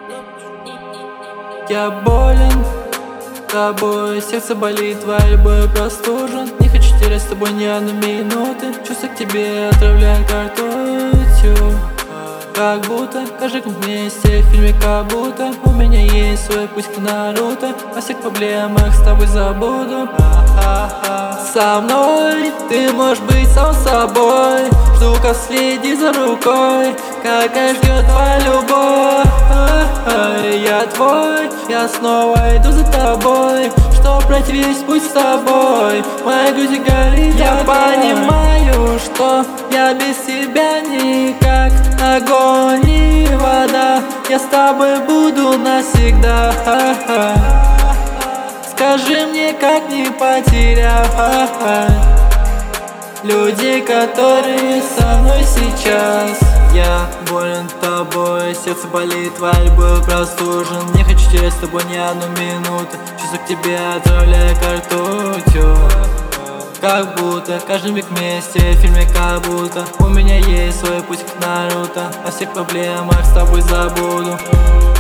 Я болен тобой, сердце болит, твоя любовь простужен. Не хочу терять с тобой ни одной минуты. Чувства к тебе отравляют как ртутью. Как будто каждый вместе в фильме, как будто у меня есть свой путь к Наруто. О всех проблемах с тобой забуду. Со мной ты можешь быть сам собой. Жду, как следи за рукой, какая ждет твоя любовь. Я твой, я снова иду за тобой, чтоб пройти весь путь с тобой. Моя грудь горит, я понимаю, что я без тебя никак. Огонь и вода, я с тобой буду навсегда. Скажи мне, как не потерять людей, которые со мной сейчас. Я болен тобой, сердце болит, твоя любовь простужен. Не хочу терять с тобой ни одну минуту. Чувства к тебе отравляю как ртутью. Как будто каждый миг вместе в фильме, как будто у меня есть свой путь к Наруто. О всех проблемах с тобой забуду.